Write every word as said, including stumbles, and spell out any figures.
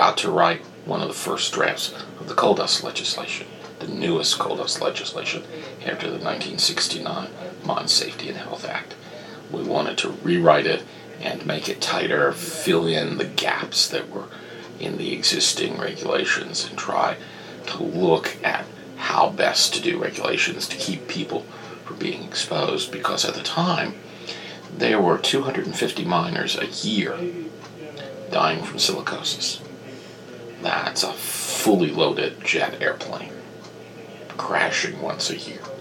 got to write one of the first drafts of the coal dust legislation, the newest coal dust legislation after the nineteen sixty-nine Mine Safety and Health Act. We wanted to rewrite it and make it tighter, fill in the gaps that were in the existing regulations, and try to look at how best to do regulations to keep people from being exposed, because at the time there were two hundred fifty miners a year dying from silicosis. That's a fully loaded jet airplane crashing once a year.